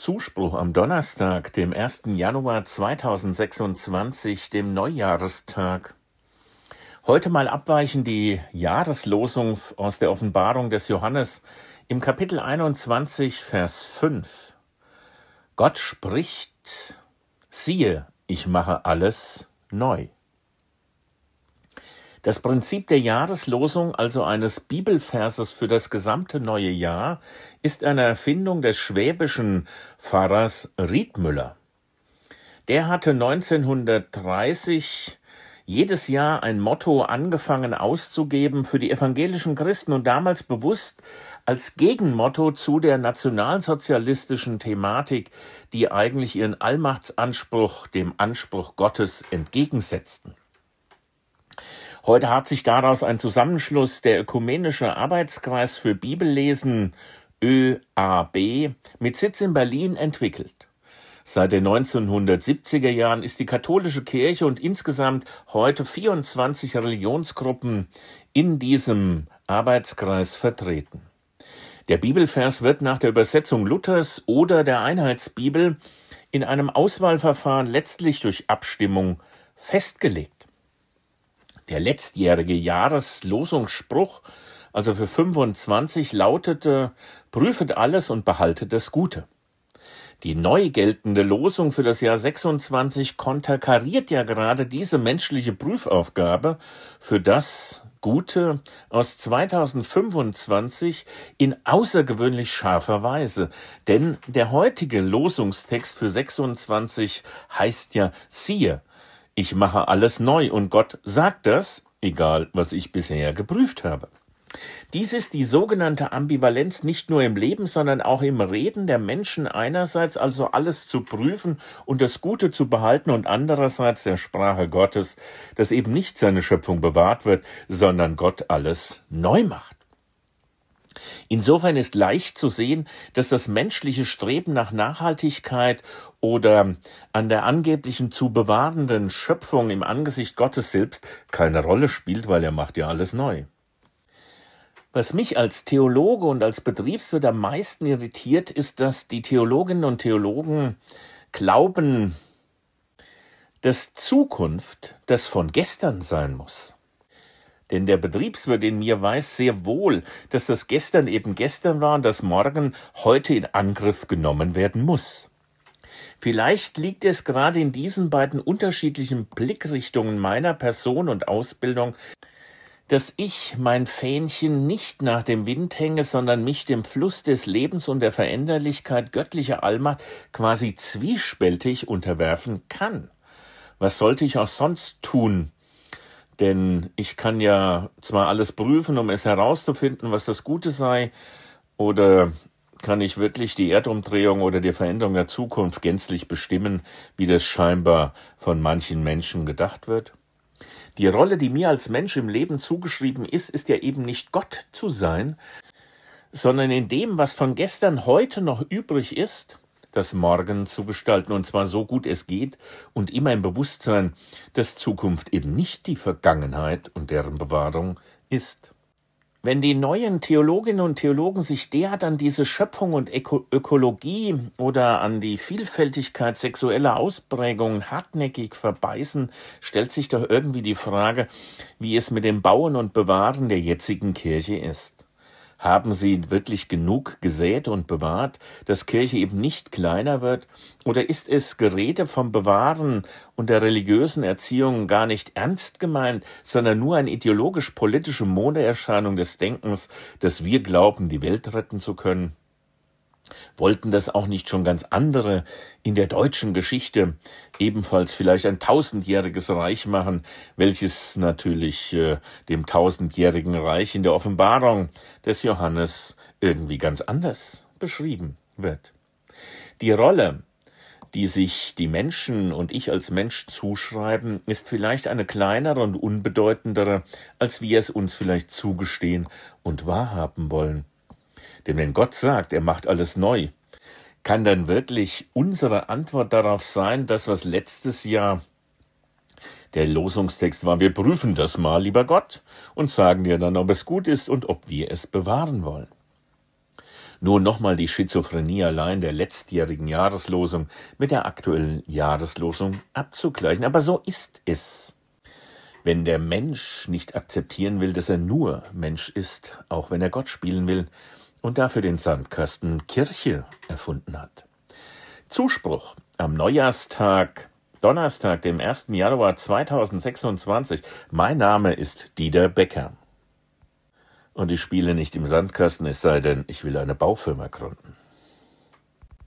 Zuspruch am Donnerstag, dem 1. Januar 2026, dem Neujahrestag. Heute mal abweichend die Jahreslosung aus der Offenbarung des Johannes im Kapitel 21, Vers 5. Gott spricht, siehe, ich mache alles neu. Das Prinzip der Jahreslosung, also eines Bibelverses für das gesamte neue Jahr, ist eine Erfindung des schwäbischen Pfarrers Riethmüller. Der hatte 1930 jedes Jahr ein Motto angefangen auszugeben für die evangelischen Christen und damals bewusst als Gegenmotto zu der nationalsozialistischen Thematik, die eigentlich ihren Allmachtsanspruch dem Anspruch Gottes entgegensetzten. Heute hat sich daraus ein Zusammenschluss der Ökumenische Arbeitskreis für Bibellesen ÖAB mit Sitz in Berlin entwickelt. Seit den 1970er Jahren ist die katholische Kirche und insgesamt heute 24 Religionsgruppen in diesem Arbeitskreis vertreten. Der Bibelvers wird nach der Übersetzung Luthers oder der Einheitsbibel in einem Auswahlverfahren letztlich durch Abstimmung festgelegt. Der letztjährige Jahreslosungsspruch, also für 25, lautete: Prüfet alles und behaltet das Gute. Die neu geltende Losung für das Jahr 26 konterkariert ja gerade diese menschliche Prüfaufgabe für das Gute aus 2025 in außergewöhnlich scharfer Weise. Denn der heutige Losungstext für 26 heißt ja: Siehe, ich mache alles neu, und Gott sagt das, egal was ich bisher geprüft habe. Dies ist die sogenannte Ambivalenz nicht nur im Leben, sondern auch im Reden der Menschen einerseits, also alles zu prüfen und das Gute zu behalten, und andererseits der Sprache Gottes, dass eben nicht seine Schöpfung bewahrt wird, sondern Gott alles neu macht. Insofern ist leicht zu sehen, dass das menschliche Streben nach Nachhaltigkeit oder an der angeblichen zu bewahrenden Schöpfung im Angesicht Gottes selbst keine Rolle spielt, weil er macht ja alles neu. Was mich als Theologe und als Betriebswirt am meisten irritiert, ist, dass die Theologinnen und Theologen glauben, dass Zukunft das von gestern sein muss. Denn der Betriebswirt in mir weiß sehr wohl, dass das gestern eben gestern war und das morgen heute in Angriff genommen werden muss. Vielleicht liegt es gerade in diesen beiden unterschiedlichen Blickrichtungen meiner Person und Ausbildung, dass ich mein Fähnchen nicht nach dem Wind hänge, sondern mich dem Fluss des Lebens und der Veränderlichkeit göttlicher Allmacht quasi zwiespältig unterwerfen kann. Was sollte ich auch sonst tun? Denn ich kann ja zwar alles prüfen, um es herauszufinden, was das Gute sei, oder kann ich wirklich die Erdumdrehung oder die Veränderung der Zukunft gänzlich bestimmen, wie das scheinbar von manchen Menschen gedacht wird? Die Rolle, die mir als Mensch im Leben zugeschrieben ist ja eben nicht Gott zu sein, sondern in dem, was von gestern heute noch übrig ist, das Morgen zu gestalten, und zwar so gut es geht und immer im Bewusstsein, dass Zukunft eben nicht die Vergangenheit und deren Bewahrung ist. Wenn die neuen Theologinnen und Theologen sich derart an diese Schöpfung und Ökologie oder an die Vielfältigkeit sexueller Ausprägungen hartnäckig verbeißen, stellt sich doch irgendwie die Frage, wie es mit dem Bauen und Bewahren der jetzigen Kirche ist. Haben sie wirklich genug gesät und bewahrt, dass Kirche eben nicht kleiner wird? Oder ist es Gerede vom Bewahren und der religiösen Erziehung gar nicht ernst gemeint, sondern nur eine ideologisch-politische Modeerscheinung des Denkens, dass wir glauben, die Welt retten zu können? Wollten das auch nicht schon ganz andere in der deutschen Geschichte ebenfalls vielleicht ein 1000-jähriges Reich machen, welches natürlich dem 1000-jährigen Reich in der Offenbarung des Johannes irgendwie ganz anders beschrieben wird? Die Rolle, die sich die Menschen und ich als Mensch zuschreiben, ist vielleicht eine kleinere und unbedeutendere, als wir es uns vielleicht zugestehen und wahrhaben wollen. Denn wenn Gott sagt, er macht alles neu, kann dann wirklich unsere Antwort darauf sein, das, was letztes Jahr der Losungstext war: Wir prüfen das mal, lieber Gott, und sagen dir dann, ob es gut ist und ob wir es bewahren wollen. Nur nochmal die Schizophrenie allein der letztjährigen Jahreslosung mit der aktuellen Jahreslosung abzugleichen. Aber so ist es. Wenn der Mensch nicht akzeptieren will, dass er nur Mensch ist, auch wenn er Gott spielen will und dafür den Sandkasten Kirche erfunden hat. Zuspruch am Neujahrstag, Donnerstag, dem 1. Januar 2026. Mein Name ist Dieter Becker. Und ich spiele nicht im Sandkasten, es sei denn, ich will eine Baufirma gründen.